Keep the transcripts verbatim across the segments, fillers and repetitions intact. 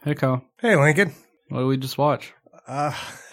Hey, Kyle. Hey, Lincoln. What did we just watch? Uh,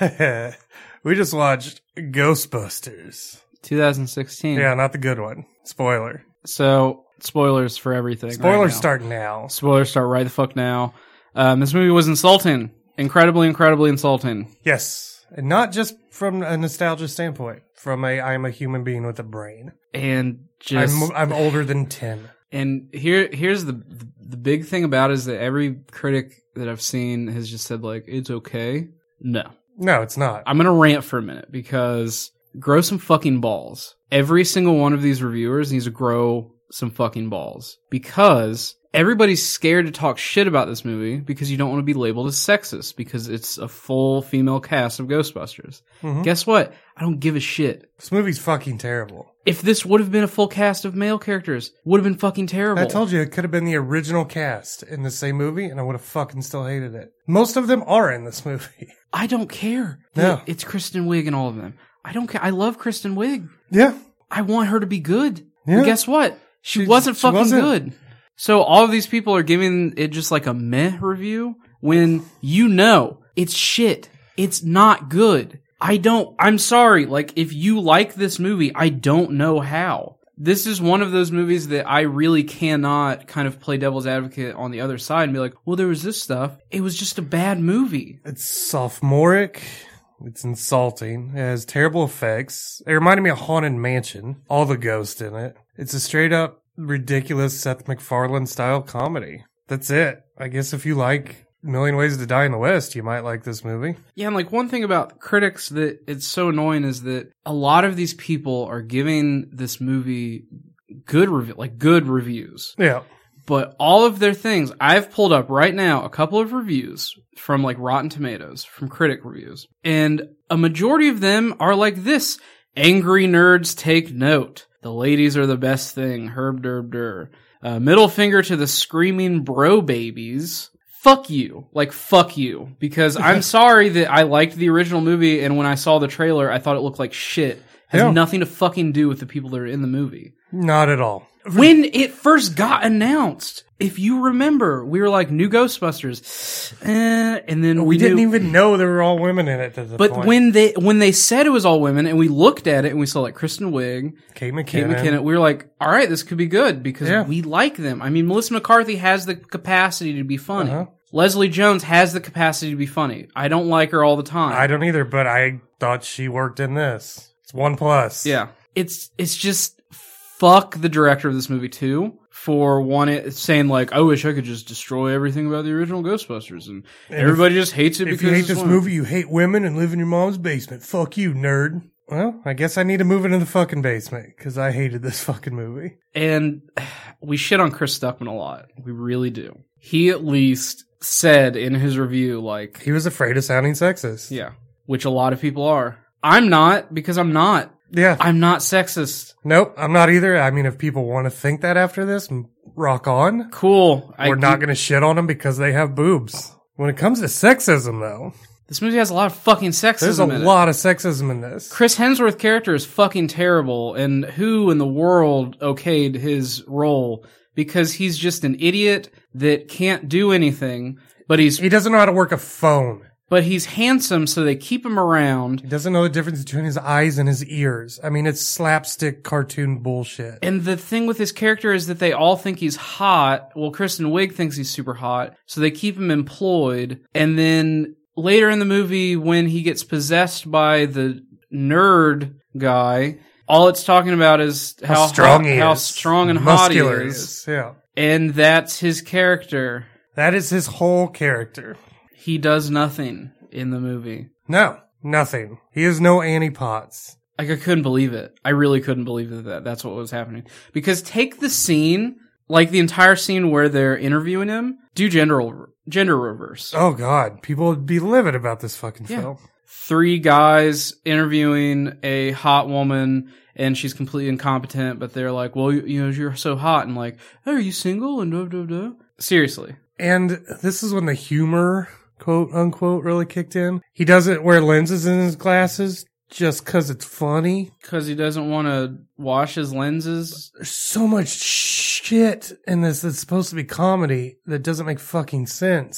we just watched Ghostbusters. twenty sixteen. Yeah, not the good one. Spoiler. So, spoilers for everything. Spoilers right now. start now. Spoilers start right the fuck now. Um, this movie was insulting. Incredibly, incredibly insulting. Yes. And not just from a nostalgia standpoint. From a, I'm a human being with a brain. And just... I'm, I'm older than ten. And here, here's the the big thing about it is that every critic that I've seen has just said, like, it's okay. No. No, it's not. I'm going to rant for a minute because grow some fucking balls. Every single one of these reviewers needs to grow some fucking balls because everybody's scared to talk shit about this movie because you don't want to be labeled as sexist because it's a full female cast of Ghostbusters. Mm-hmm. Guess what? I don't give a shit. This movie's fucking terrible. If this would have been a full cast of male characters, would have been fucking terrible. I told you it could have been the original cast in the same movie and I would have fucking still hated it. Most of them are in this movie. I don't care. No. It's Kristen Wiig and all of them. I don't care. I love Kristen Wiig. Yeah. I want her to be good. Yeah. But guess what? She, She- wasn't she fucking wasn't. good. So all of these people are giving it just like a meh review when you know it's shit. It's not good. I don't, I'm sorry. Like, if you like this movie, I don't know how. This is one of those movies that I really cannot kind of play devil's advocate on the other side and be like, well, there was this stuff. It was just a bad movie. It's sophomoric. It's insulting. It has terrible effects. It reminded me of Haunted Mansion. All the ghosts in it. It's a straight up ridiculous Seth MacFarlane style comedy. That's it. I guess if you like Million Ways to Die in the West, you might like this movie. Yeah, and like one thing about critics that it's so annoying is that a lot of these people are giving this movie good review, like good reviews. Yeah. But all of their things, I've pulled up right now a couple of reviews from like Rotten Tomatoes, from critic reviews. And a majority of them are like this. Angry nerds take note. The ladies are the best thing. Herb derb der. Uh, middle finger to the screaming bro babies. Fuck you. Like, fuck you. Because I'm sorry that I liked the original movie and when I saw the trailer, I thought it looked like shit. Has Yeah. nothing to fucking do with the people that are in the movie. Not at all. When it first got announced, if you remember, we were like, new Ghostbusters. Eh, and then We we didn't knew, even know there were all women in it at the But point. when they when they said it was all women and we looked at it and we saw like Kristen Wiig, Kate McKinnon. Kate McKinnon, we were like, all right, this could be good because Yeah. we like them. I mean, Melissa McCarthy has the capacity to be funny. Uh-huh. Leslie Jones has the capacity to be funny. I don't like her all the time. I don't either, but I thought she worked in this. It's one plus. Yeah. It's it's just fuck the director of this movie too for one saying like, I wish I could just destroy everything about the original Ghostbusters and, And everybody just hates it If because you hate it's this women. movie, you hate women and live in your mom's basement. Fuck you, nerd. Well, I guess I need to move into the fucking basement because I hated this fucking movie. And we shit on Chris Stuckman a lot. We really do. He at least said in his review like, He was afraid of sounding sexist. yeah, which a lot of people are. I'm not because I'm not. Yeah. I'm not sexist. Nope, I'm not either. I mean, if people want to think that after this, m- rock on. Cool. I We're not get- going to shit on them because they have boobs. When it comes to sexism, though, This movie has a lot of fucking sexism there's a in it. lot of sexism in this. Chris Hemsworth character is fucking terrible, and who in the world okayed his role? Because he's just an idiot that can't do anything, but he's He doesn't know how to work a phone. but he's handsome, so they keep him around. He doesn't know the difference between his eyes and his ears. I mean, it's slapstick cartoon bullshit. And the thing with his character is that they all think he's hot. Well, Kristen Wiig thinks he's super hot, so they keep him employed. And then later in the movie, when he gets possessed by the nerd guy, all it's talking about is how, How strong hot, he how is. strong and Muscular hot he he is. is. Yeah. And that's his character. That is his whole character. He does nothing in the movie. No, nothing. He is no Annie Potts. Like, I couldn't believe it. I really couldn't believe that, that that's what was happening. Because take the scene, like the entire scene where they're interviewing him, do gender gender reverse. Oh God, people would be livid about this fucking Yeah. film. Three guys interviewing a hot woman, and she's completely incompetent, but they're like, well, you, you know, you're so hot, and like, oh, are you single? And da da da. Seriously. And this is when the humor, quote unquote, really kicked in. He doesn't wear lenses in his glasses just because it's funny. Because he doesn't want to wash his lenses. There's so much shit in this that's supposed to be comedy that doesn't make fucking sense.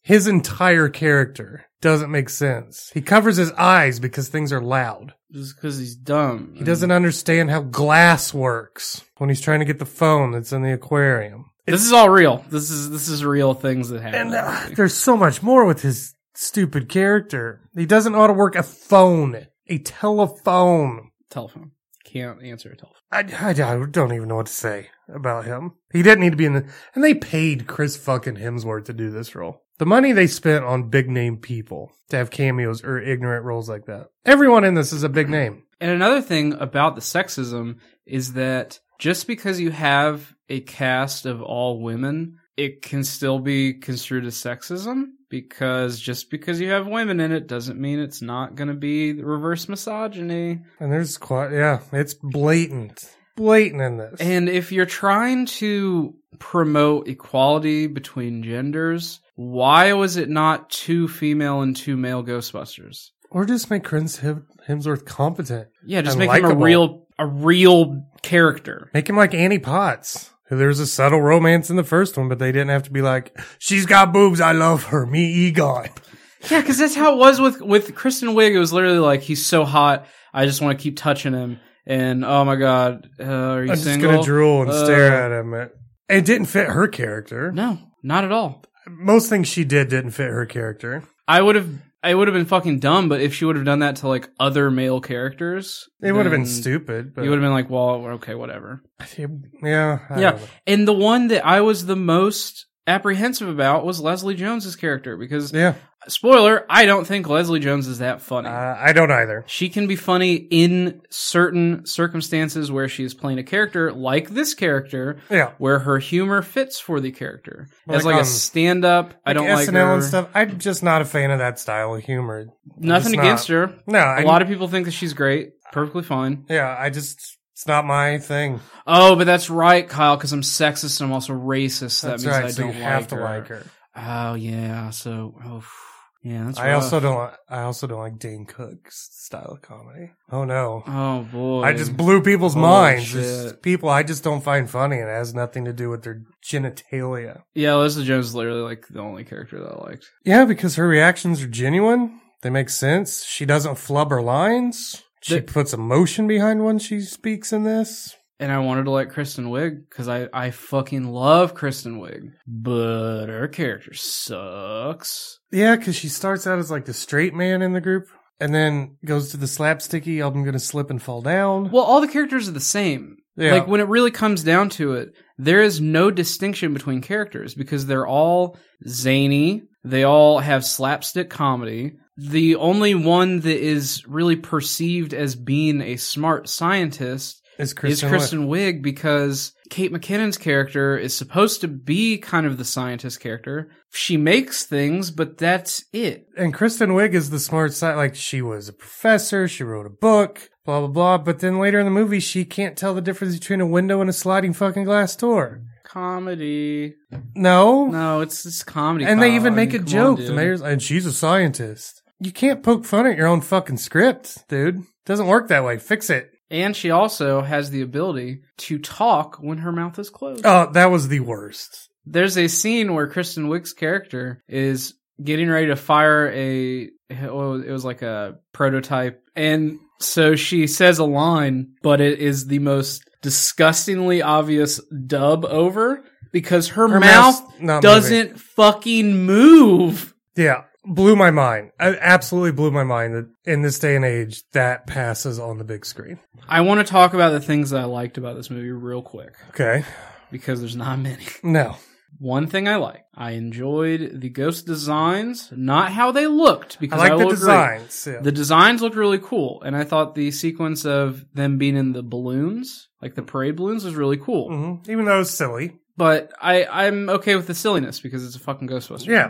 his entire character doesn't make sense. He covers his eyes because things are loud. Just because he's dumb. He doesn't understand how glass works when he's trying to get the phone that's in the aquarium. This is all real. This is this is real things that happen. And uh, there's so much more with his stupid character. He doesn't know how to work a phone. A telephone. Telephone. Can't answer a telephone. I, I, I don't even know what to say about him. He didn't need to be in the... And they paid Chris fucking Hemsworth to do this role. The money they spent on big name people to have cameos or ignorant roles like that. Everyone in this is a big name. And another thing about the sexism is that just because you have a cast of all women, it can still be construed as sexism. Because just because you have women in it doesn't mean it's not going to be reverse misogyny. And there's quite, yeah, it's blatant. Blatant in this. And if you're trying to promote equality between genders, why was it not two female and two male Ghostbusters? Or just make Chris Hemsworth competent. Yeah, just and make likable. him a real, a real character. Make him like Annie Potts. There's a subtle romance in the first one, but they didn't have to be like, she's got boobs, I love her, me Egon. Yeah, because that's how it was with, with Kristen Wiig. It was literally like, he's so hot, I just want to keep touching him. And, oh my god, uh, are you I'm single? just gonna drool and uh, stare at him. It, it didn't fit her character. No, not at all. Most things she did didn't fit her character. I would have... I would have been fucking dumb, but if she would have done that to like other male characters, it would have been stupid. But you would have been like, "Well, okay, whatever." Yeah, I yeah. don't know. And the one that I was the most apprehensive about was Leslie Jones's character because, yeah. Spoiler: I don't think Leslie Jones is that funny. Uh, I don't either. She can be funny in certain circumstances where she is playing a character like this character, yeah, where her humor fits for the character. Like As like on, a stand-up, like I don't S N L like her. and stuff. I'm just not a fan of that style of humor. Nothing Just against not. her. No, a I, lot of people think that she's great, perfectly fine. Yeah, I just it's not my thing. Oh, but that's right, Kyle, because I'm sexist and I'm also racist. So That's that means right. I so don't you have like to her. like her. Oh yeah, so oh yeah, that's I rough. also don't. I also don't like Dane Cook's style of comedy. Oh no. Oh boy, I just blew people's Holy minds. shit. Just people I just don't find funny, and it has nothing to do with their genitalia. Yeah, Leslie Jones is literally like the only character that I liked. Yeah, because her reactions are genuine. They make sense. She doesn't flub her lines. She The- puts emotion behind when she speaks in this. And I wanted to like Kristen Wiig because I, I fucking love Kristen Wiig, but her character sucks. Yeah, because she starts out as like the straight man in the group, and then goes to the slapsticky, I'm gonna slip and fall down. Well, all the characters are the same. Yeah. Like when it really comes down to it, there is no distinction between characters because they're all zany. They all have slapstick comedy. The only one that is really perceived as being a smart scientist Is Kristen, is Kristen Wiig because Kate McKinnon's character is supposed to be kind of the scientist character. She makes things, but that's it. And Kristen Wiig is the smart side. Like, she was a professor, she wrote a book, blah, blah, blah. But then later in the movie, she can't tell the difference between a window and a sliding fucking glass door. Comedy. No. No, it's it's comedy. And they Kyle. even I make mean, a come joke. on, The dude. mayor's, and she's a scientist. You can't poke fun at your own fucking script, dude. Doesn't work that way. Fix it. And she also has the ability to talk when her mouth is closed. Oh, that was the worst. There's a scene where Kristen Wiig's character is getting ready to fire a, well, it was like a prototype. And so she says a line, but it is the most disgustingly obvious dub over because her, Her mouth mouth's not doesn't moving. fucking move. Yeah. Blew my mind. It absolutely blew my mind that in this day and age, that passes on the big screen. I want to talk about the things that I liked about this movie real quick Okay. because there's not many. No. One thing I like, I enjoyed the ghost designs, not how they looked, I because like I the will agree. designs. Yeah. The designs looked really cool, and I thought the sequence of them being in the balloons, like the parade balloons, was really cool. hmm Even though it's silly. But I, I'm okay with the silliness because it's a fucking Ghostbusters. Yeah.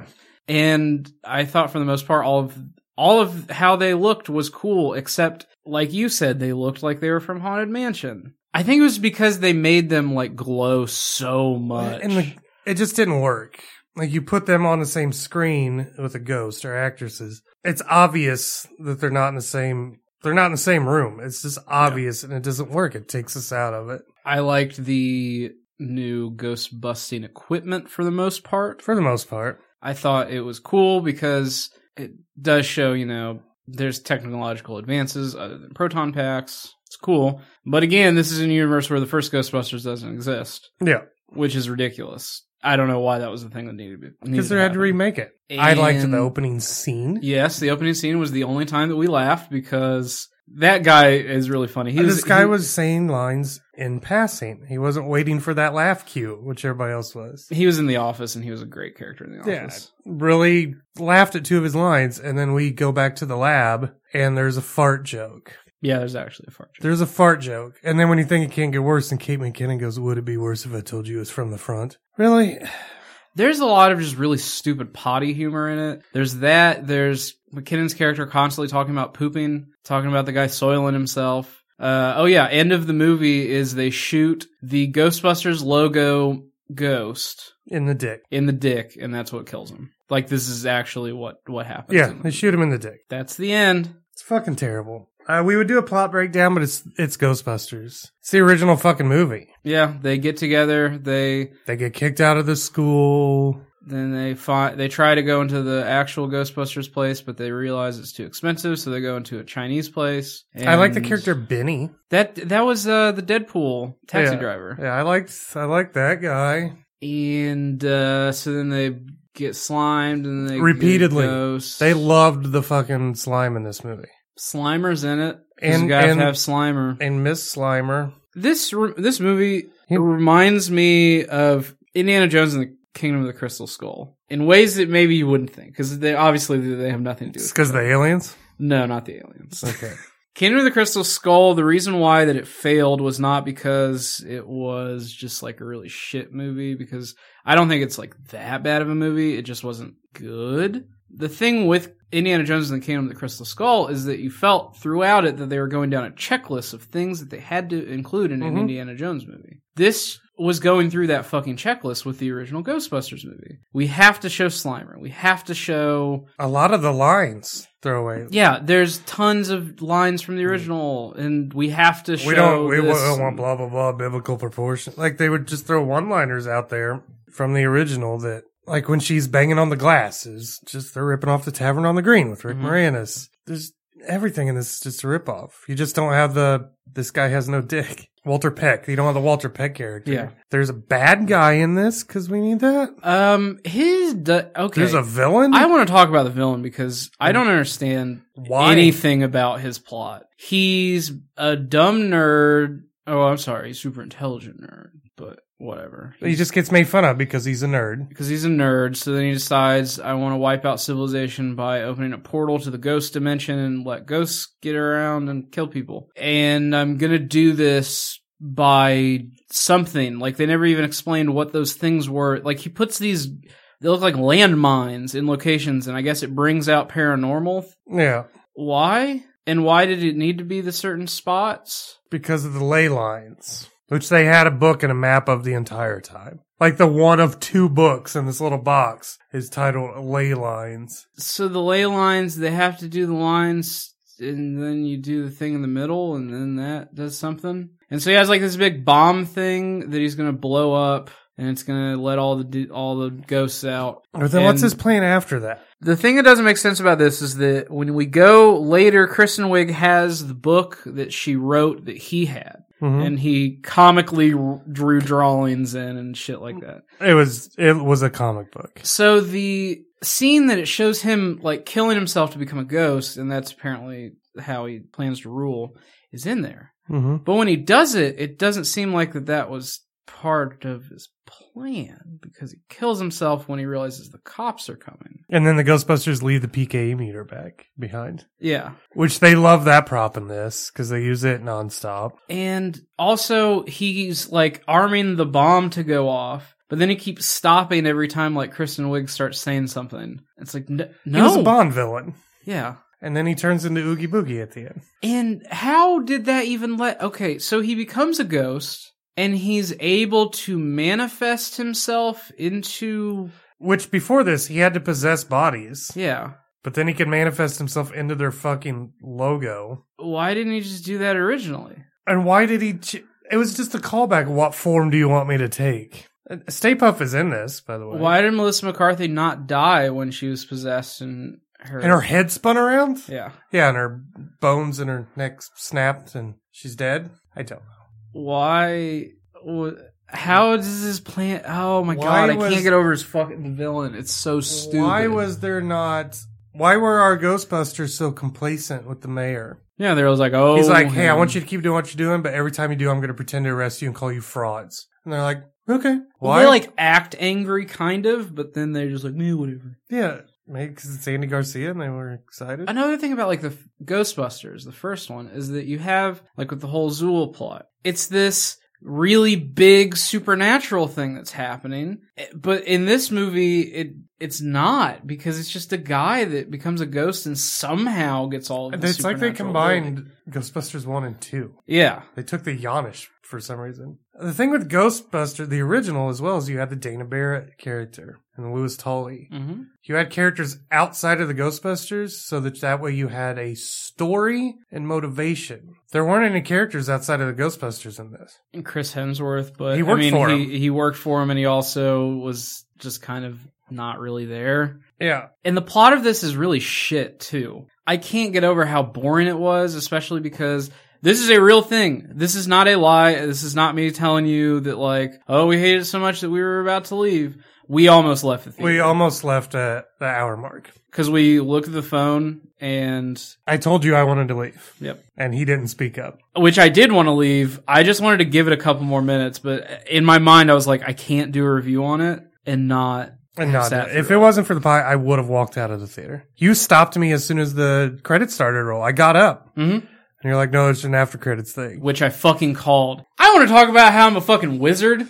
And I thought for the most part, all of all of how they looked was cool, except like you said, they looked like they were from Haunted Mansion. I think it was because they made them like glow so much. And the, it just didn't work. Like, you put them on the same screen with a ghost or actresses. It's obvious that they're not in the same, they're not in the same room. It's just obvious and it doesn't work. It takes us out of it. I liked the new ghost busting equipment for the most part. For the most part. I thought it was cool because it does show, you know, there's technological advances other than proton packs. It's cool. But again, this is a universe where the first Ghostbusters doesn't exist. Yeah. Which is ridiculous. I don't know why that was the thing that needed to be. Because they had to remake it. And I liked the opening scene. Yes, the opening scene was the only time that we laughed because that guy is really funny. He this was, guy he, was saying lines in passing. He wasn't waiting for that laugh cue, which everybody else was. He was in The Office, and he was a great character in The Office. Yeah, really laughed at two of his lines, and then we go back to the lab, and there's a fart joke. Yeah, there's actually a fart joke. There's a fart joke. And then when you think it can't get worse, and Kate McKinnon goes, would it be worse if I told you it was from the front? Really? There's a lot of just really stupid potty humor in it. There's that. There's McKinnon's character constantly talking about pooping, talking about the guy soiling himself. Uh, oh yeah, end of the movie is they shoot the Ghostbusters logo ghost in the dick. In the dick, and that's what kills him. Like, this is actually what, what happens. Yeah, they shoot him in the dick. That's the end. It's fucking terrible. Uh, we would do a plot breakdown, but it's it's Ghostbusters. It's the original fucking movie. Yeah, they get together. They they get kicked out of the school. Then they find they try to go into the actual Ghostbusters place, but they realize it's too expensive, so they go into a Chinese place. I like the character Benny. That that was uh, the Deadpool taxi yeah. driver. Yeah, I liked I liked that guy. And uh, so then they get slimed, and they repeatedly. Get ghosts. They loved the fucking slime in this movie. Slimer's in it. And you gotta and, have Slimer. And Miss Slimer. This this movie yep. reminds me of Indiana Jones and the Kingdom of the Crystal Skull in ways that maybe you wouldn't think, because they obviously they have nothing to do with it. Because the aliens? No, not the aliens. Okay. Kingdom of the Crystal Skull, the reason why that it failed was not because it was just like a really shit movie, because I don't think it's like that bad of a movie. It just wasn't good. The thing with Indiana Jones and the Kingdom of the Crystal Skull is that you felt throughout it that they were going down a checklist of things that they had to include in an mm-hmm. Indiana Jones movie. This was going through that fucking checklist with the original Ghostbusters movie. We have to show Slimer. We have to show... A lot of the lines throw away. Yeah, there's tons of lines from the original, and we have to show We don't, we this. don't want blah, blah, blah, biblical proportion. Like, they would just throw one-liners out there from the original that... Like when she's banging on the glass, is just they're ripping off the Tavern on the Green with Rick mm-hmm. Moranis. There's everything in this is just a ripoff. You just don't have the this guy has no dick. Walter Peck. You don't have the Walter Peck character. Yeah. There's a bad guy in this because we need that. Um, his du- okay. There's a villain. I want to talk about the villain because I don't understand Why? anything about his plot. He's a dumb nerd. Oh, I'm sorry, super intelligent nerd, but. Whatever. He just gets made fun of because he's a nerd. Because he's a nerd, so then he decides, I want to wipe out civilization by opening a portal to the ghost dimension and let ghosts get around and kill people. And I'm gonna do this by something. Like, they never even explained what those things were. Like, he puts these, they look like landmines in locations, and I guess it brings out paranormal. Yeah. Why? And why did it need to be the certain spots? Because of the ley lines. Which they had a book and a map of the entire time. Like the one of two books in this little box is titled Ley Lines. So the ley lines, they have to do the lines, and then you do the thing in the middle, and then that does something. And so he has like this big bomb thing that he's going to blow up, and it's going to let all the all the ghosts out. But then and what's his plan after that? The thing that doesn't make sense about this is that when we go later, Kristen Wiig has the book that she wrote that he had. Mm-hmm. And he comically r- drew drawings in and shit like that. It was it was a comic book. So the scene that it shows him like killing himself to become a ghost, and that's apparently how he plans to rule, is in there. Mm-hmm. But when he does it, it doesn't seem like that that was part of his plan, because he kills himself when he realizes the cops are coming. And then the Ghostbusters leave the P K E meter back behind. Yeah. Which they love that prop in this, because they use it nonstop. And also, he's like arming the bomb to go off, but then he keeps stopping every time like Kristen Wiig starts saying something. It's like, no. He was a Bond villain. Yeah. And then he turns into Oogie Boogie at the end. And how did that even let... Okay, so he becomes a ghost, and he's able to manifest himself into... Which, before this, he had to possess bodies. Yeah. But then he could manifest himself into their fucking logo. Why didn't he just do that originally? And why did he... Ch- it was just a callback. What form do you want me to take? Uh, Stay Puft is in this, by the way. Why did Melissa McCarthy not die when she was possessed and her... And her head spun around? Yeah. Yeah, and her bones in her neck snapped and she's dead? I don't know. Why... How does this plan... Oh my Why god, I was- can't get over his fucking villain. It's so stupid. Why was there not... Why were our Ghostbusters so complacent with the mayor? Yeah, they was like, oh... He's like, hey, I want you to keep doing what you're doing, but every time you do, I'm going to pretend to arrest you and call you frauds. And they're like, okay. Well, Why? they like act angry, kind of, but then they're just like, me, whatever. Yeah, maybe because it's Andy Garcia and they were excited. Another thing about like the f- Ghostbusters, the first one, is that you have like with the whole Zool plot, it's this really big supernatural thing that's happening, but in this movie, it it's not, because it's just a guy that becomes a ghost and somehow gets all of the It's like they supernatural combined ability. Ghostbusters one and two. Yeah. They took the Yanish for some reason. The thing with Ghostbusters, the original as well, is you had the Dana Barrett character and Louis Tully. Mm-hmm. You had characters outside of the Ghostbusters, so that that way you had a story and motivation. There weren't any characters outside of the Ghostbusters in this. And Chris Hemsworth, but He worked I mean, for he, him. he worked for him, and he also was just kind of not really there. Yeah. And the plot of this is really shit, too. I can't get over how boring it was, especially because this is a real thing. This is not a lie. This is not me telling you that, like, oh, we hated it so much that we were about to leave. We almost left the theater. We almost left at the hour mark. Because we looked at the phone and... I told you I wanted to leave. Yep. And he didn't speak up. Which I did want to leave. I just wanted to give it a couple more minutes. But in my mind, I was like, I can't do a review on it and not... And not, sat if through it wasn't for the pie, I would have walked out of the theater. You stopped me as soon as the credits started to roll. I got up. Mm-hmm. And you're like, no, it's an after credits thing. Which I fucking called. I want to talk about how I'm a fucking wizard.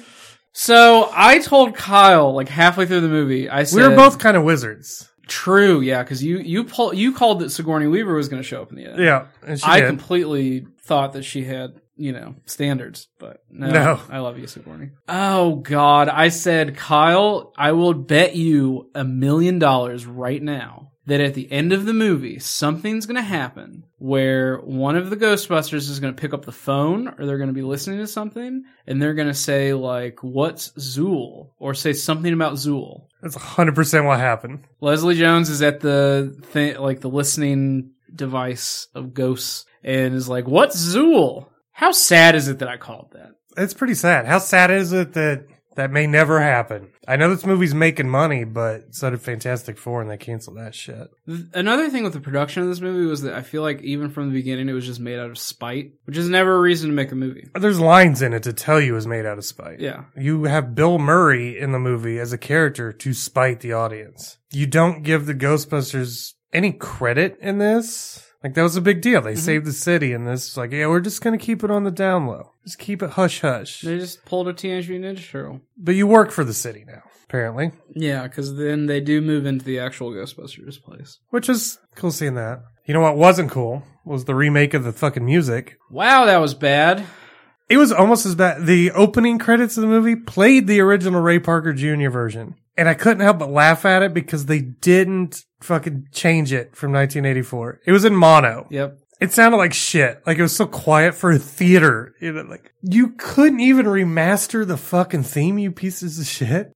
So I told Kyle, like halfway through the movie, I said... We were both kind of wizards. True, yeah, because you, you, pull, you called that Sigourney Weaver was going to show up in the end. Yeah. And she I did. completely thought that she had, you know, standards, but no, No. I love you, Sigourney. Oh, God. I said, Kyle, I will bet you a million dollars right now that at the end of the movie, something's going to happen where one of the Ghostbusters is going to pick up the phone, or they're going to be listening to something, and they're going to say, like, what's Zool? Or say something about Zool. That's one hundred percent what happened. Leslie Jones is at the thing, like the listening device of ghosts, and is like, "What's Zool?" How sad is it that I called that? It's pretty sad. How sad is it that that may never happen? I know this movie's making money, but so did Fantastic Four, and they canceled that shit. Th- Another thing with the production of this movie was that I feel like even from the beginning it was just made out of spite, which is never a reason to make a movie. There's lines in it to tell you it was made out of spite. Yeah. You have Bill Murray in the movie as a character to spite the audience. You don't give the Ghostbusters any credit in this. Like, that was a big deal. They Mm-hmm. saved the city, and this is like, yeah, we're just going to keep it on the down low. Just keep it hush hush. They just pulled a Teenage Mutant Ninja Turtle. But you work for the city now, apparently. Yeah, because then they do move into the actual Ghostbusters place. Which is cool seeing that. You know what wasn't cool? Was the remake of the fucking music. Wow, that was bad. It was almost as bad. The opening credits of the movie played the original Ray Parker Junior version. And I couldn't help but laugh at it because they didn't fucking change it from nineteen eighty-four. It was in mono. Yep. It sounded like shit. Like, it was so quiet for a theater. You know, like, you couldn't even remaster the fucking theme, you pieces of shit.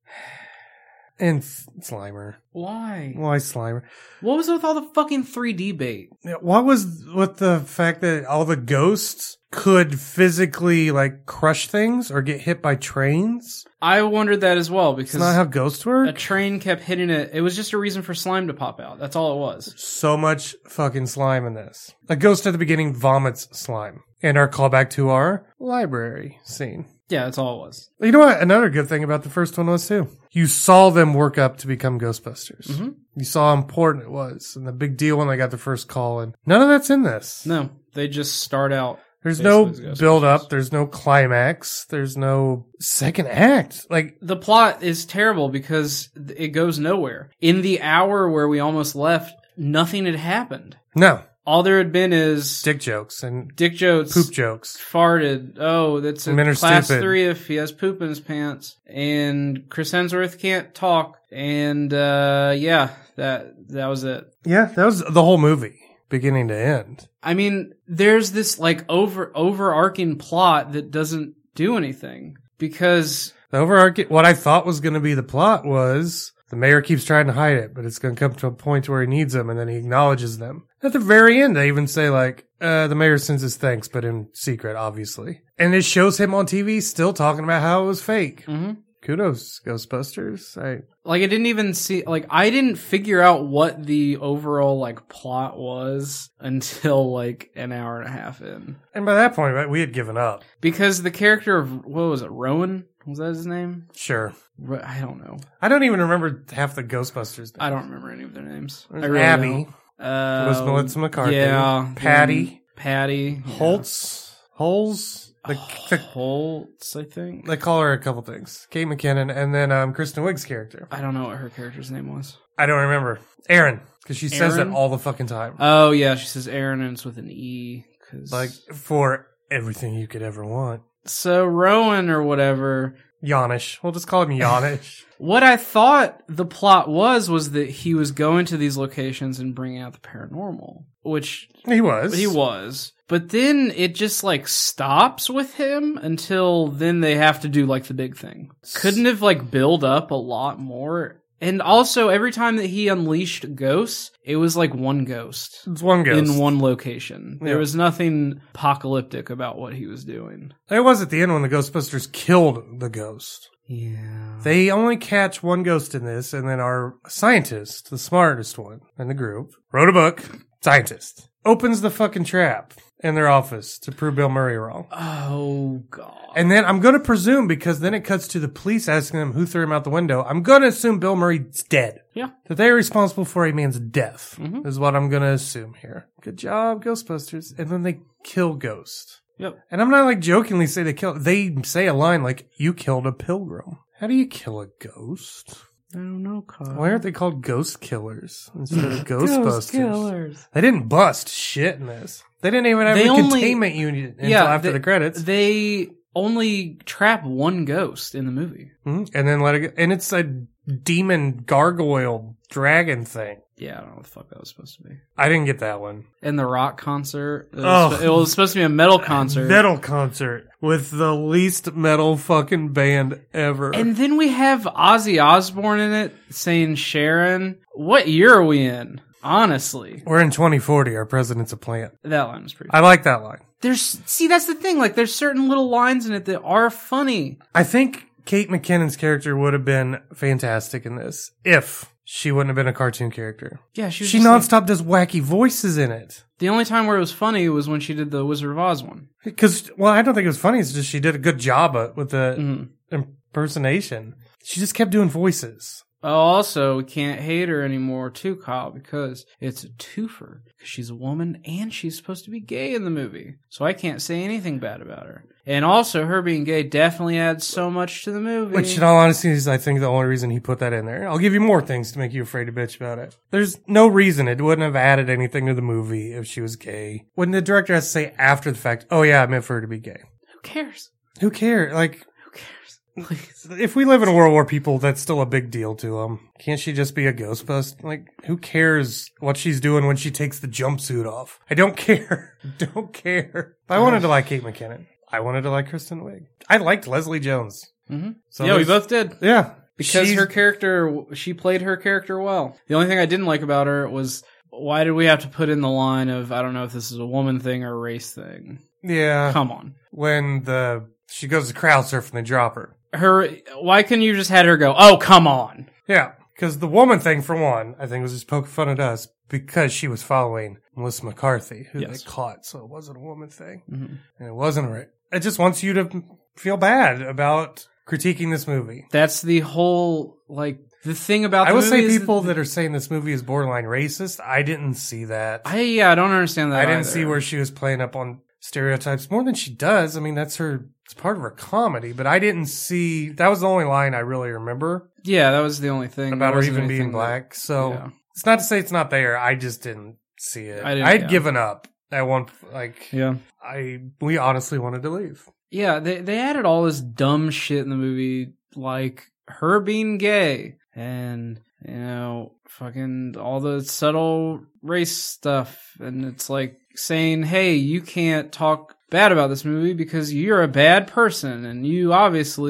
And Slimer. Why? Why Slimer? What was with all the fucking three D bait? What was with the fact that all the ghosts could physically, like, crush things or get hit by trains? I wondered that as well, because It's not how ghosts work? a train kept hitting it. It was just a reason for slime to pop out. That's all it was. So much fucking slime in this. A ghost at the beginning vomits slime. And our callback to our library scene. Yeah, that's all it was. You know what? Another good thing about the first one was, too. You saw them work up to become Ghostbusters. Mm-hmm. You saw how important it was and the big deal when they got the first call. And none of that's in this. No, they just start out. There's no basically as build Ghostbusters. up. There's no climax. There's no second act. Like, The plot is terrible because it goes nowhere. In the hour where we almost left, nothing had happened. no. All there had been is Dick jokes and Dick Jones poop jokes. farted. Oh, that's a Men are class stupid. three if he has poop in his pants. And Chris Hemsworth can't talk. And uh yeah, that that was it. Yeah, that was the whole movie, beginning to end. I mean, there's this like over overarching plot that doesn't do anything because The overarching, what I thought was going to be the plot was the mayor keeps trying to hide it, but it's going to come to a point where he needs them, and then he acknowledges them. At the very end, they even say, like, uh, the mayor sends his thanks, but in secret, obviously. And it shows him on T V still talking about how it was fake. Mm-hmm. Kudos, Ghostbusters. I, Like, I didn't even see, like, I didn't figure out what the overall, like, plot was until, like, an hour and a half in. and by that point, right, we had given up. Because the character of, what was it, Rowan? Was that his name? Sure. Ro- I don't know. I don't even remember half the Ghostbusters names. I don't remember any of their names. There's I really Abby. don't. Uh, It was Melissa McCarthy. Yeah. Patty. then Patty. yeah. Holtz. Holes. The, the, Holtz, I think. they call her a couple things. Kate McKinnon, and then um, Kristen Wiig's character. I don't know what her character's name was. I don't remember. Aaron, because she says that Aaron? all the fucking time. Oh, yeah, she says Aaron and it's with an E. Cause... Like, for everything you could ever want. So Rowan or whatever... Yanish. We'll just call him Yanish. What I thought the plot was, was that he was going to these locations and bringing out the paranormal. Which... He was. He was. But then it just, like, stops with him until then they have to do, like, the big thing. Couldn't have, like, build up a lot more. And also, every time that he unleashed ghosts, it was, like, one ghost. It's one ghost. In one location. Yeah. There was nothing apocalyptic about what he was doing. It was at the end when the Ghostbusters killed the ghost. Yeah. They only catch one ghost in this, and then our scientist, the smartest one in the group, wrote a book, scientist, opens the fucking trap in their office to prove Bill Murray wrong. Oh, God. And then I'm going to presume, because then it cuts to the police asking them who threw him out the window, I'm going to assume Bill Murray's dead. Yeah. That they're responsible for a man's death, Mhm. is what I'm going to assume here. Good job, Ghostbusters. And then they kill Ghost. Yep. And I'm not like jokingly say they kill, they say a line like, you killed a pilgrim. How do you kill a ghost? I don't know, Kyle. Why aren't they called ghost killers instead of Ghostbusters? Ghost killers. They didn't bust shit in this. They didn't even have They a only- containment unit until Yeah, after they- the credits. They only trap one ghost in the movie. Mhm. And then let it go. And it's a demon gargoyle dragon thing. Yeah, I don't know what the fuck that was supposed to be. I didn't get that one. And the rock concert. It was, Oh. sp- it was supposed to be a metal concert. Metal concert with the least metal fucking band ever. And then we have Ozzy Osbourne in it saying Sharon. What year are we in? Honestly. We're in twenty forty. Our president's a plant. That line was pretty I like that line. There's, see, that's the thing. Like, there's certain little lines in it that are funny. I think Kate McKinnon's character would have been fantastic in this if she wouldn't have been a cartoon character. Yeah, she was She just like- nonstop does wacky voices in it. the only time where it was funny was when she did the Wizard of Oz one. Because, well, I don't think it was funny. It's just she did a good job at- with the Mhm. impersonation. She just kept doing voices. Oh, also, we can't hate her anymore too, Kyle, because it's a twofer. Because she's a woman and she's supposed to be gay in the movie. So I can't say anything bad about her. And also, her being gay definitely adds so much to the movie. Which, in all honesty, is, I think, the only reason he put that in there. I'll give you more things to make you afraid to bitch about it. There's no reason it wouldn't have added anything to the movie if she was gay. When the director has to say after the fact, oh yeah, I meant for her to be gay. Who cares? Who cares? Like, Who cares? Please. if we live in a World War people, that's still a big deal to them. Can't she just be a Ghostbuster? Like, who cares what she's doing when she takes the jumpsuit off? I don't care. Don't care. I wanted to like Kate McKinnon. I wanted to like Kristen Wiig. I liked Leslie Jones. Mm-hmm. So yeah, we there's- both did. Yeah. Because She's- her character, she played her character well. The only thing I didn't like about her was, why did we have to put in the line of, I don't know if this is a woman thing or a race thing? Yeah. Come on. When the she goes to crowd surf and they drop her. Her, why couldn't you just had her go, oh, come on. Yeah. Because the woman thing, for one, I think was just poking fun at us because she was following Melissa McCarthy, who Yes. they caught. So it wasn't a woman thing. Mm-hmm. And it wasn't right. It just wants you to feel bad about critiquing this movie. That's the whole, like, the thing about the I will movie say is people that are saying this movie is borderline racist, I didn't see that. I, yeah, I don't understand that I didn't either. see where she was playing up on stereotypes more than she does. I mean, that's her, it's part of her comedy, but I didn't see, that was the only line I really remember Yeah, that was the only thing. about There her wasn't even being anything that- black. So yeah. it's not to say it's not there. I just didn't see it. I didn't- I'd yeah. given up at one, like, Yeah. I, we honestly wanted to leave. Yeah, they they added all this dumb shit in the movie, like her being gay and, you know, fucking all the subtle race stuff. And it's like saying, hey, you can't talk bad about this movie because you're a bad person and you obviously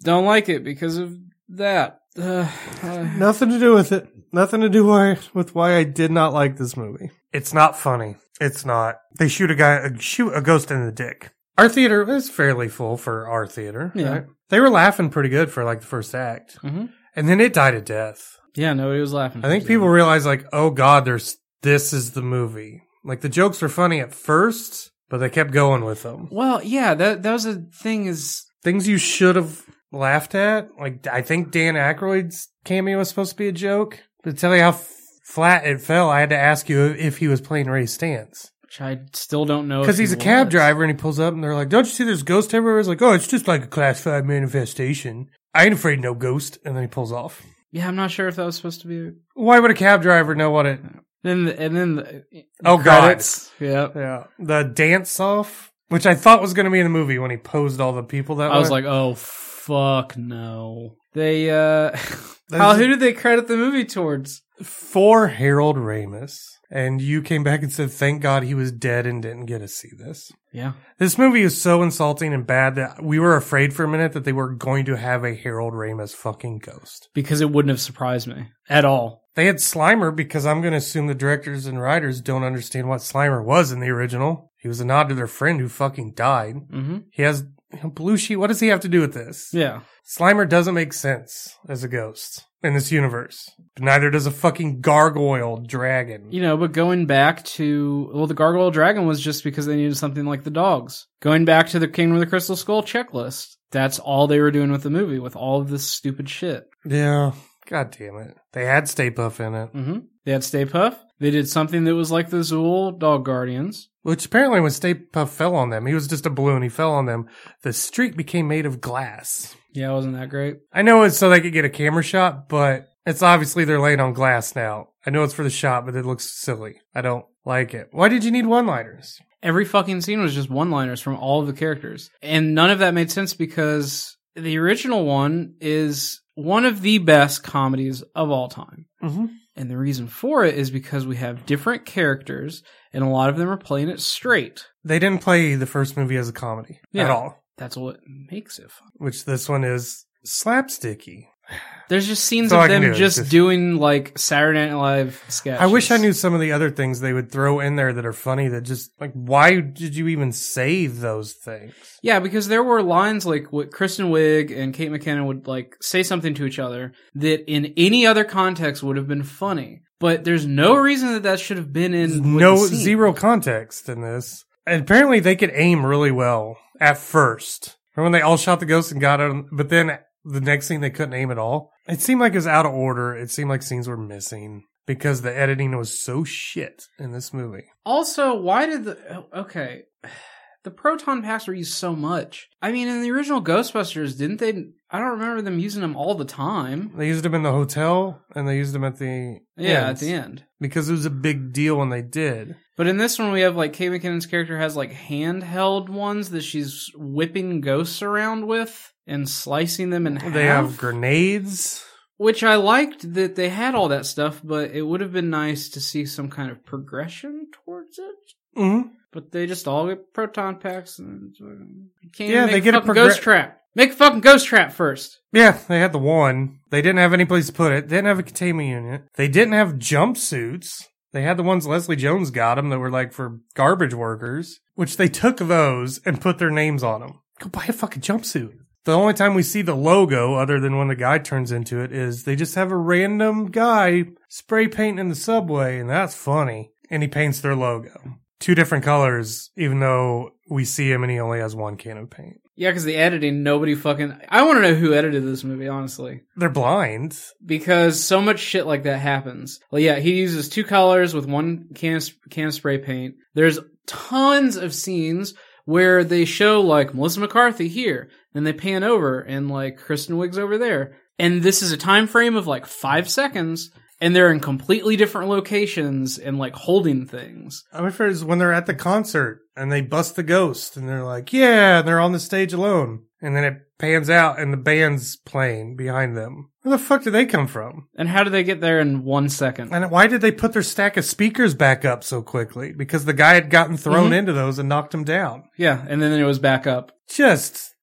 Don't like it because of that. Uh, uh, Nothing to do with it. Nothing to do why, with why I did not like this movie. It's not funny. It's not. They shoot a guy, shoot a ghost in the dick. Our theater is fairly full for our theater. Yeah. Right? They were laughing pretty good for like the first act. Mm-hmm. And then it died a death. Yeah, nobody was laughing. I think people realized like, oh God, there's, this is the movie. Like the jokes were funny at first, but they kept going with them. Well, yeah, that that was a thing is... Things you should have laughed at. Like, I think Dan Aykroyd's cameo was supposed to be a joke. To tell you how f- flat it fell, I had to ask you if he was playing Ray Stantz. Which I still don't know. Because he's a cab driver and he pulls up and they're like, don't you see there's ghosts everywhere? He's like, oh, it's just like a class five manifestation. I ain't afraid of no ghost. And then he pulls off. Yeah, I'm not sure if that was supposed to be... Why would a cab driver know what it... Then the, and then the, oh, credits. God. Yeah. Yeah. The dance off, which I thought was going to be in the movie when he posed all the people that I way. was like, oh, fuck no. They, uh... how, who did they credit the movie towards? For Harold Ramis. And you came back and said, thank God he was dead and didn't get to see this. Yeah. This movie is so insulting and bad that we were afraid for a minute that they were going to have a Harold Ramis fucking ghost. Because it wouldn't have surprised me at all. They had Slimer because I'm going to assume the directors and writers don't understand what Slimer was in the original. He was a nod to their friend who fucking died. Mm-hmm. He has blue sheet. What does he have to do with this? Yeah. Slimer doesn't make sense as a ghost in this universe. But neither does a fucking gargoyle dragon. You know, but going back to... Well, the gargoyle dragon was just because they needed something like the dogs. Going back to the Kingdom of the Crystal Skull checklist. That's all they were doing with the movie, with all of this stupid shit. Yeah. God damn it. They had Stay Puft in it. Mm-hmm. They had Stay Puft. They did something that was like the Zool Dog Guardians. Which apparently when Stay Puft fell on them, he was just a balloon, he fell on them, the street became made of glass. Yeah, wasn't that great? I know it's so they could get a camera shot, but it's obviously they're laying on glass now. I know it's for the shot, but it looks silly. I don't like it. Why did you need one-liners? Every fucking scene was just one-liners from all of the characters. And none of that made sense because the original one is one of the best comedies of all time. Mm-hmm. And the reason for it is because we have different characters, and a lot of them are playing it straight. They didn't play the first movie as a comedy Yeah, at all. That's what makes it fun. Which this one is slapsticky. There's just scenes That's all of I can them do, just, just- doing like Saturday Night Live sketches. I wish I knew some of the other things they would throw in there that are funny that just, like, why did you even say those things? Yeah, because there were lines like what Kristen Wiig and Kate McKinnon would like say something to each other that in any other context would have been funny. But there's no reason that that should have been in No, with the scene. zero context in this. And apparently they could aim really well at first. Remember when they all shot the ghost and got it, but then the next scene they couldn't aim at all? It seemed like it was out of order. It seemed like scenes were missing because the editing was so shit in this movie. Also, why did the... Okay. The proton packs were used so much. I mean, in the original Ghostbusters, didn't they... I don't remember them using them all the time. They used them in the hotel and they used them at the Yeah, ends at the end. because it was a big deal when they did. But in this one, we have, like, Kate McKinnon's character has, like, handheld ones that she's whipping ghosts around with and slicing them in half. They have grenades. Which I liked that they had all that stuff, but it would have been nice to see some kind of progression towards it. Mm-hmm. But they just all get proton packs and can't Yeah, even make they a get a fucking progre- ghost trap. Make a fucking ghost trap first. Yeah, they had the one. They didn't have any place to put it. They didn't have a containment unit. They didn't have jumpsuits. They had the ones Leslie Jones got them that were like for garbage workers, which they took those and put their names on them. Go buy a fucking jumpsuit. The only time we see the logo, other than when the guy turns into it, is they just have a random guy spray painting in the subway, and that's funny. And he paints their logo. Two different colors, even though we see him and he only has one can of paint. Yeah, because the editing, nobody fucking... I want to know who edited this movie, honestly. They're blind. Because so much shit like that happens. Well, yeah, he uses two colors with one can of, can of spray paint. There's tons of scenes where they show, like, Melissa McCarthy here, and they pan over, and, like, Kristen Wiig's over there. And this is a time frame of, like, five seconds, and they're in completely different locations and, like, holding things. I'm afraid it's when they're at the concert and they bust the ghost and they're like, yeah, and they're on the stage alone. And then it pans out and the band's playing behind them. Where the fuck did they come from? And how did they get there in one second? And why did they put their stack of speakers back up so quickly? Because the guy had gotten thrown Mm-hmm. into those and knocked him down. Yeah, and then it was back up. Just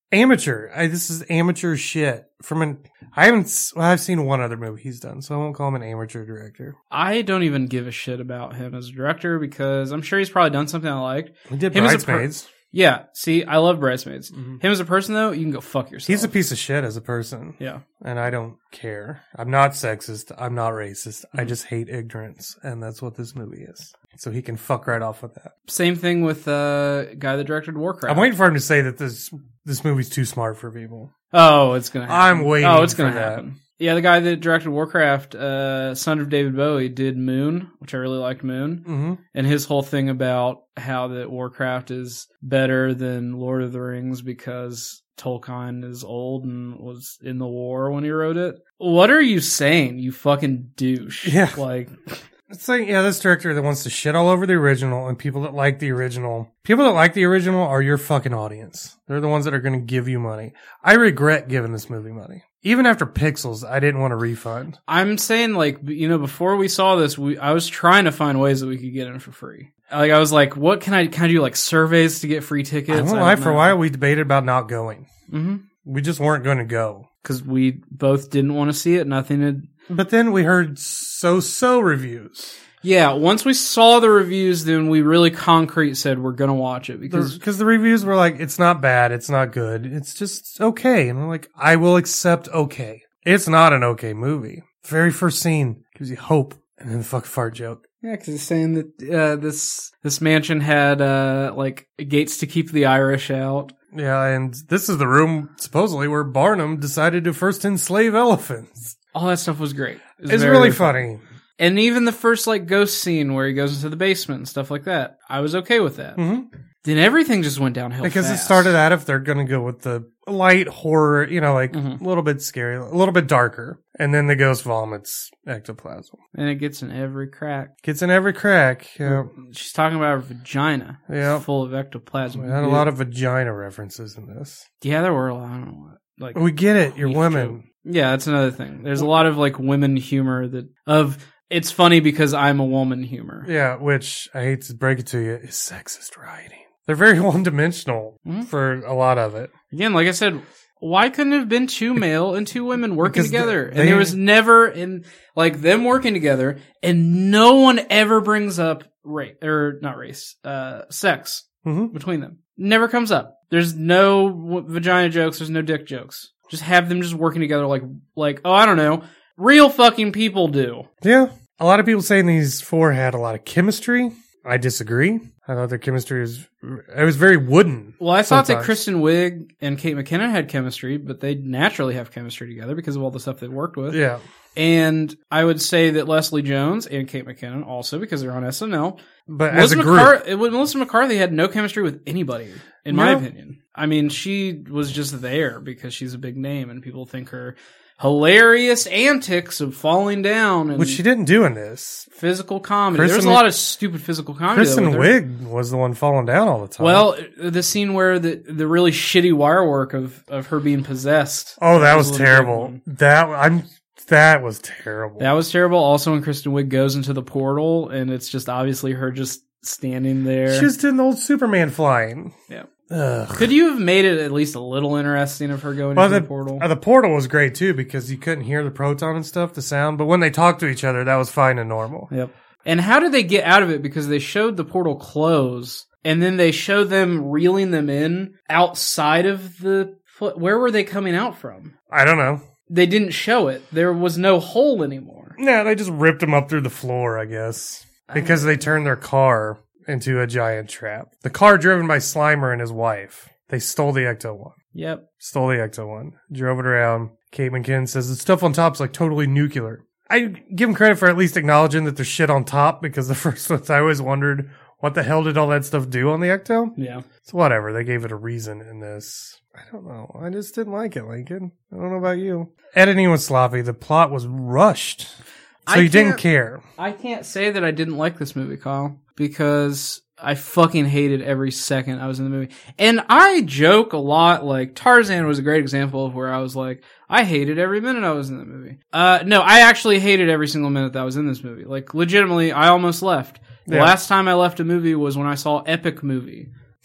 amateur. I, this is amateur shit. From an, I haven't, s- well, I've seen one other movie he's done, so I won't call him an amateur director. I don't even give a shit about him as a director because I'm sure he's probably done something I liked. He did Him as a per- Bridesmaids. Yeah, see, I love Bridesmaids. Mhm. Him as a person, though, you can go fuck yourself. He's a piece of shit as a person. Yeah. And I don't care. I'm not sexist. I'm not racist. I Mhm. just hate ignorance. And that's what this movie is. So he can fuck right off with that. Same thing with the uh, guy that directed Warcraft. I'm waiting for him to say that this this movie's too smart for people. Oh, it's gonna happen. I'm waiting Oh, it's for gonna that. happen. Yeah, the guy that directed Warcraft, uh, son of David Bowie, did Moon, which I really liked Moon. Mm-hmm. And his whole thing about how that Warcraft is better than Lord of the Rings because Tolkien is old and was in the war when he wrote it. What are you saying, you fucking douche? Yeah. Like, It's like, yeah, this director that wants to shit all over the original and people that like the original. People that like the original are your fucking audience. They're the ones that are going to give you money. I regret giving this movie money. Even after Pixels, I didn't want a refund. I'm saying, like, you know, before we saw this, we I was trying to find ways that we could get in for free. Like, I was like, what can I, can I do, like, surveys to get free tickets? I won't lie, for a while we debated about not going. Mm-hmm. We just weren't going to go. Because we both didn't want to see it, nothing to... But then we heard so-so reviews. Yeah, once we saw the reviews, then we really concrete said we're going to watch it. Because Because the reviews were like, it's not bad, it's not good, it's just okay. And we're like, I will accept okay. It's not an okay movie. Very first scene gives you hope. And then the fuck fart joke. Yeah, because it's saying that uh, this this mansion had uh, like gates to keep the Irish out. Yeah, and this is the room, supposedly, where Barnum decided to first enslave elephants. All that stuff was great. It was It's very, really very funny. And even the first like ghost scene where he goes into the basement and stuff like that, I was okay with that. Mm-hmm. Then everything just went downhill Because fast. it started out, if they're going to go with the light horror, you know, like Mhm. a little bit scary, a little bit darker. And then the ghost vomits ectoplasm. and it gets in every crack. Gets in every crack. Yeah. She's talking about her vagina. Yeah. It's full of ectoplasm. We had a lot of vagina references in this. Yeah, there were a lot. I don't know what. Like, We get it. You're beef women. joke. Yeah, that's another thing. There's a lot of like women humor that of it's funny because I'm a woman humor. Yeah, which I hate to break it to you, is sexist writing. They're very one-dimensional Mhm. for a lot of it. Again, like I said, why couldn't it have been two male and two women working Because together? the- and they- there was never in like them working together, and no one ever brings up race or not race, uh, sex Mm-hmm. between them. Never comes up. There's no w- vagina jokes. There's no dick jokes. Just have them just working together like like oh I don't know, real fucking people do. Yeah. A lot of people saying these four had a lot of chemistry. I disagree. I thought their chemistry was, it was very wooden. Well, I thought that sometimes. Kristen Wiig and Kate McKinnon had chemistry, but they naturally have chemistry together because of all the stuff they've worked with. Yeah. And I would say that Leslie Jones and Kate McKinnon also, because they're on S N L. But as Melissa, a group, McCar- it- Melissa McCarthy had no chemistry with anybody, in my No. opinion. I mean, she was just there because she's a big name and people think her hilarious antics of falling down and which she didn't do in this. physical comedy. Kristen There's a lot of stupid physical comedy. Kristen though with her. Wiig was the one falling down all the time. Well, the scene where the the really shitty wire work of, of her being possessed. oh, that was a little terrible. bit- That I'm that was terrible. That was terrible. Also, when Kristen Wiig goes into the portal, and it's just obviously her just standing there. She just did an old Superman flying. Yeah. Ugh. Could you have made it at least a little interesting of her going Well, into the the portal? uh, the portal was great too because you couldn't hear the proton and stuff, the sound. But when they talked to each other, that was fine and normal. Yep. And how did they get out of it? Because they showed the portal close, and then they showed them reeling them in outside of the. Where were they coming out from? I don't know. They didn't show it. There was no hole anymore. No, they just ripped them up through the floor, I guess, because they turned their car into a giant trap. The car driven by Slimer and his wife. They stole the Ecto one. Yep. Stole the Ecto one. Drove it around. Kate McKinnon says the stuff on top's like totally nuclear. I give them credit for at least acknowledging that there's shit on top because the first ones I always wondered what the hell did all that stuff do on the Ecto? Yeah. So whatever. They gave it a reason in this. I don't know. I just didn't like it, Lincoln. I don't know about you. Editing was sloppy. The plot was rushed. So I you didn't can't- care. I can't say that I didn't like this movie, Kyle, because I fucking hated every second I was in the movie. And I joke a lot, like, Tarzan was a great example of where I was like, I hated every minute I was in the movie. Uh, no, I actually hated every single minute that I was in this movie. Like, legitimately, I almost left. The Yeah. last time I left a movie was when I saw Epic Movie.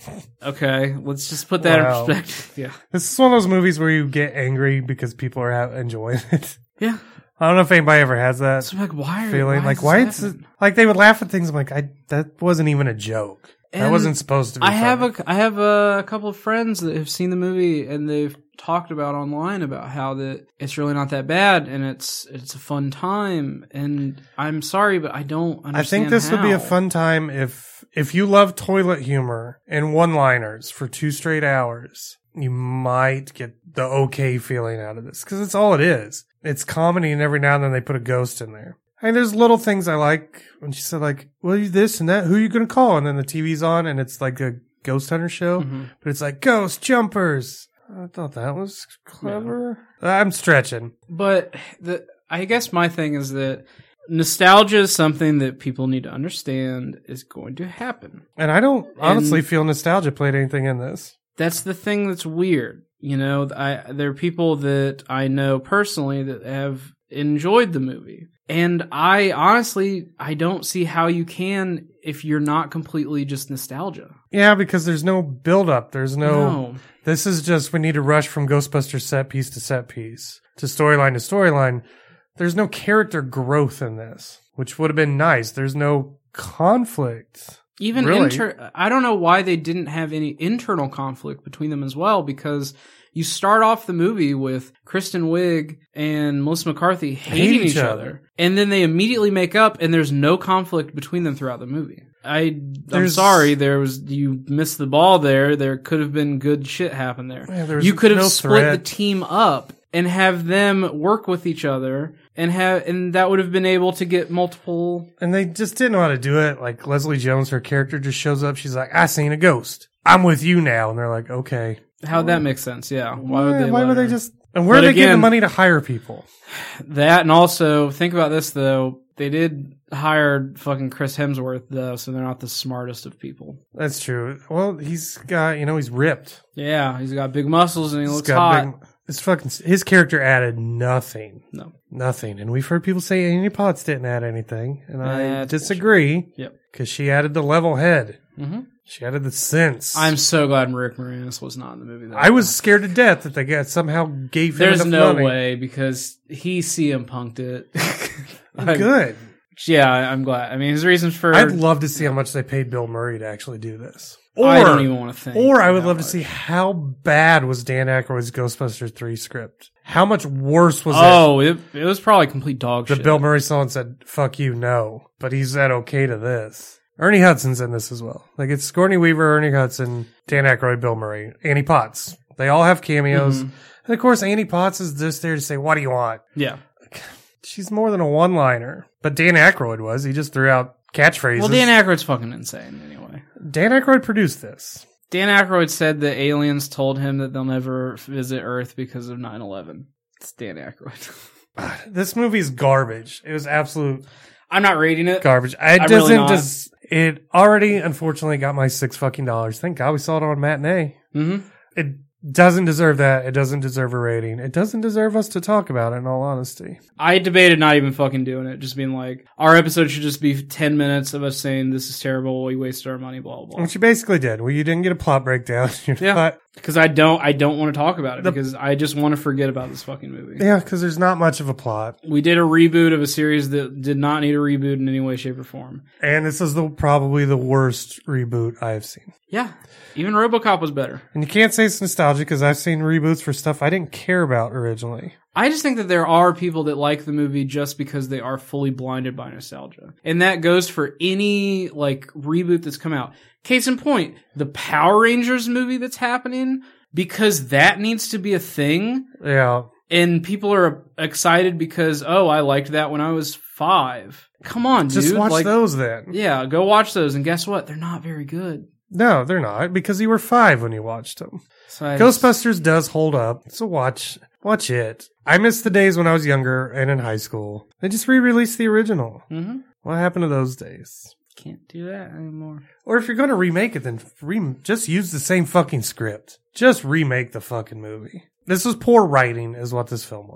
Okay, let's just put that Wow. in perspective. Yeah. This is one of those movies where you get angry because people are ha- enjoying it. Yeah. I don't know if anybody ever has that So I'm like, why are feeling. why Like, is why this it's happening? like they would laugh at things. I'm like, I that wasn't even a joke. that And wasn't supposed to be. I have funny. a I have a couple of friends that have seen the movie and they've talked about online about how that it's really not that bad and it's it's a fun time. And I'm sorry, but I don't understand. I think this would be a how. fun time if if you love toilet humor and one-liners for two straight hours. You might get the okay feeling out of this because it's all it is. It's comedy, and every now and then they put a ghost in there. And there's little things I like when she said like, "Well, you this and that. Who are you gonna call?" And then the T V's on, and it's like a ghost hunter show, Mhm. but it's like ghost jumpers. I thought that was clever. I'm stretching. But the I guess my thing is that nostalgia is something that people need to understand is going to happen. And I don't honestly And- feel nostalgia played anything in this. That's the thing that's weird. You know, I there are people that I know personally that have enjoyed the movie. And I honestly, I don't see how you can if you're not completely just nostalgia. Yeah, because there's no build up. There's no, No. this is just, we need to rush from Ghostbusters set piece to set piece to storyline to storyline. There's no character growth in this, which would have been nice. There's no conflict. Even Really? inter, I don't know why they didn't have any internal conflict between them as well, because you start off the movie with Kristen Wiig and Melissa McCarthy hating Hate each each other. other. And then they immediately make up and there's no conflict between them throughout the movie. I, I'm There's- sorry, there was, you missed the ball there. There could have been good shit happen there. Yeah, there was You could have no split threat. the team up and have them work with each other and have, and that would have been able to get multiple. And they just didn't know how to do it. Like Leslie Jones, her character just shows up. She's like, I seen a ghost. I'm with you now. And they're like, okay. How'd that make sense? Yeah. Why would Why, they, why let would her- they just, and where are But they getting the again- money to hire people? That, and also think about this though. They did hire fucking Chris Hemsworth though, so they're not the smartest of people. That's true. Well, he's got, you know, he's ripped. Yeah, he's got big muscles and he He's looks got hot. big, it's fucking, his character added nothing. No. Nothing. And we've heard people say Annie Potts didn't add anything. And I That's disagree. Yep. Because she added the level head. Mm-hmm. She added the sense. I'm so glad Rick Moranis was not in the movie. Though. I was scared to death that they got somehow gave him There's enough no money. way because he C M punked it. I'm- Good. Yeah, I'm glad. I mean, his reasons for I'd love to see how much they paid Bill Murray to actually do this. Or, I don't even want to think. or I would that love to much. see how bad was Dan Aykroyd's Ghostbusters three script. How much worse was it? Oh, it, it was probably complete dog That shit. Bill Murray saw and said, fuck you, no. But he said okay to this. Ernie Hudson's in this as well. Like, it's Sigourney Weaver, Ernie Hudson, Dan Aykroyd, Bill Murray, Annie Potts. They all have cameos. Mhm. And of course, Annie Potts is just there to say, what do you want? Yeah. She's more than a one-liner. But Dan Aykroyd was. He just threw out catchphrases. Well, Dan Aykroyd's fucking insane anyway. Dan Aykroyd produced this. Dan Aykroyd said that aliens told him that they'll never visit Earth because of nine eleven. It's Dan Aykroyd. This movie's garbage. It was absolute I'm not rating it. garbage. It I'm really doesn't not. just. It already, unfortunately, got my six fucking dollars. Thank God we saw it on matinee. Mm-hmm. It doesn't deserve that. It doesn't deserve a rating. It doesn't deserve us to talk about it, in all honesty. I debated not even fucking doing it. Just being like, our episode should just be ten minutes of us saying this is terrible. We wasted our money. Blah blah blah. Which you basically did. Well, you didn't get a plot breakdown. You're Yeah. not- Because I don't, I don't want to talk about it The- because I just want to forget about this fucking movie. yeah, because there's not much of a plot. We did a reboot of a series that did not need a reboot in any way, shape, or form. And this is the probably the worst reboot I've seen. Yeah, even RoboCop was better. And you can't say it's nostalgia because I've seen reboots for stuff I didn't care about originally. I just think that there are people that like the movie just because they are fully blinded by nostalgia. And that goes for any, like, reboot that's come out. Case in point, the Power Rangers movie that's happening, because that needs to be a thing, Yeah. and people are excited because, oh, I liked that when I was five. Come on, dude. Just watch like, those then. Yeah, go watch those, and guess what? They're not very good. No, they're not, because you were five when you watched them. So I just- Ghostbusters does hold up, so watch watch it. I miss the days when I was younger and in high school. They just re-released the original. Mhm. What happened to those days? Can't do that anymore. Or if you're going to remake it, then re- just use the same fucking script. Just remake the fucking movie. This was poor writing is what this film was.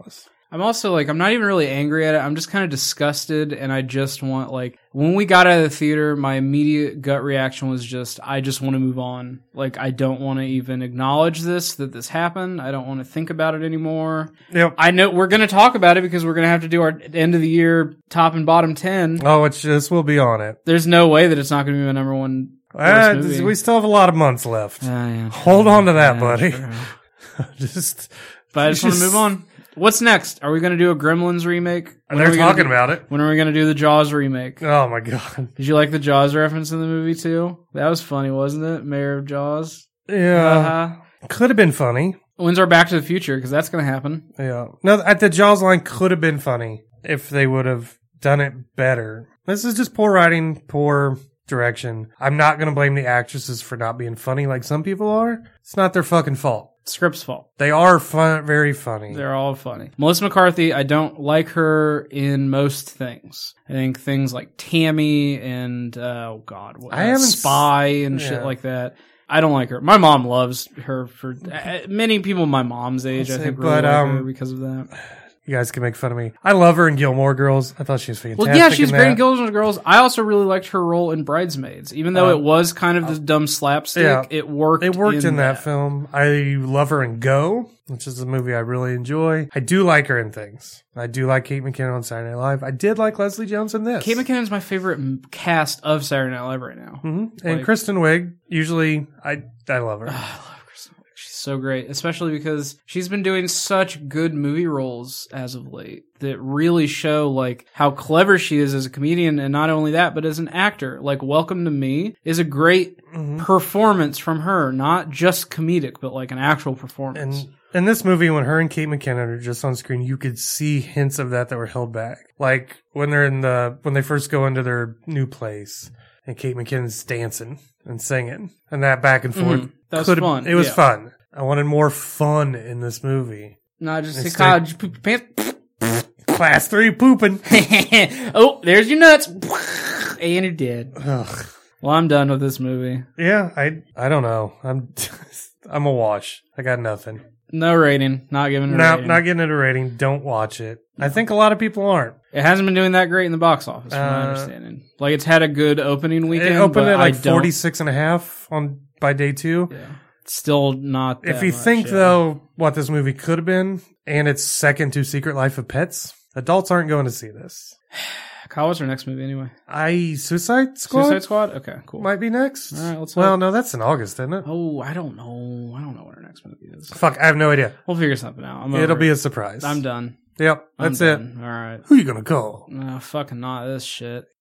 I'm also like, I'm not even really angry at it. I'm just kind of disgusted, and I just want, like, when we got out of the theater, my immediate gut reaction was just, I just want to move on. Like, I don't want to even acknowledge this, that this happened. I don't want to think about it anymore. Yep. I know we're going to talk about it because we're going to have to do our end of the year top and bottom ten. Oh, it's just, we'll be on it. There's no way that it's not going to be my number one. Uh, movie. we still have a lot of months left. Uh, yeah, Hold on to that, yeah, buddy. True. just, But I just, just want to move on. What's next? Are we going to do a Gremlins remake? When they're talking do, about it. When are we going to do the Jaws remake? Oh my god. Did you like the Jaws reference in the movie too? That was funny, wasn't it? Mayor of Jaws. Yeah. Uh-huh. Could have been funny. When's our Back to the Future? Because that's going to happen. Yeah. No, at the Jaws line could have been funny if they would have done it better. This is just poor writing, poor direction. I'm not going to blame the actresses for not being funny like some people are. It's not their fucking fault. Script's fault. They are fun, very funny. They're all funny. Melissa McCarthy, I don't like her in most things. I think things like Tammy and, uh, oh god, what, I haven't Spy and yeah. shit like that. I don't like her. My mom loves her for uh, many people my mom's age. I'll I say, think really but, like um, her because of that. You guys can make fun of me. I love her in Gilmore Girls. I thought she was fantastic. Well, yeah, she's in great that. in Gilmore Girls. I also really liked her role in Bridesmaids, even though Uh, it was kind of this dumb slapstick. yeah. It worked. It worked in, in that, that film. I love her in Go, which is a movie I really enjoy. I do like her in things. I do like Kate McKinnon on Saturday Night Live. I did like Leslie Jones in this. Kate McKinnon's my favorite m- cast of Saturday Night Live right now. Mm-hmm. And Like- Kristen Wiig, usually, I I love her. I love Kristen Wiig. She's so great, especially because she's been doing such good movie roles as of late that really show like how clever she is as a comedian, and not only that, but as an actor. Like Welcome to Me is a great Mhm. performance from her, not just comedic, but like an actual performance. And in this movie, when her and Kate McKinnon are just on screen, you could see hints of that that were held back. Like when they're in the, when they first go into their new place and Kate McKinnon's dancing and singing and that back and forth. Mhm. That was could've- fun, It was yeah. fun. I wanted more fun in this movie. Not just say, Instead- God, did you poop your pants? Class three pooping. Oh, there's your nuts. And you're dead. Ugh. Well, I'm done with this movie. Yeah, I I don't know. I'm I'm a wash. I got nothing. No rating. Not giving it a No, rating. not getting it a rating. Don't watch it. I think a lot of people aren't. It hasn't been doing that great in the box office, from my Uh, understanding. Like, it's had a good opening weekend. It opened but at like I don't- forty-six and a half on by day two. Yeah. It's still not that If you much, think yeah. though what this movie could have been, and it's second to Secret Life of Pets, adults aren't going to see this. Kyle, what's our next movie anyway? I Suicide Squad Suicide Squad? Okay, cool. might be next. All right, let's well, hope. no, that's in August, isn't it? Oh, I don't know. I don't know what our next movie is. Fuck, I have no idea. We'll figure something out. I'm It'll over be it. a surprise. I'm done. Yep, I'm that's it. done. All right. Who you gonna call? No, fucking not this shit.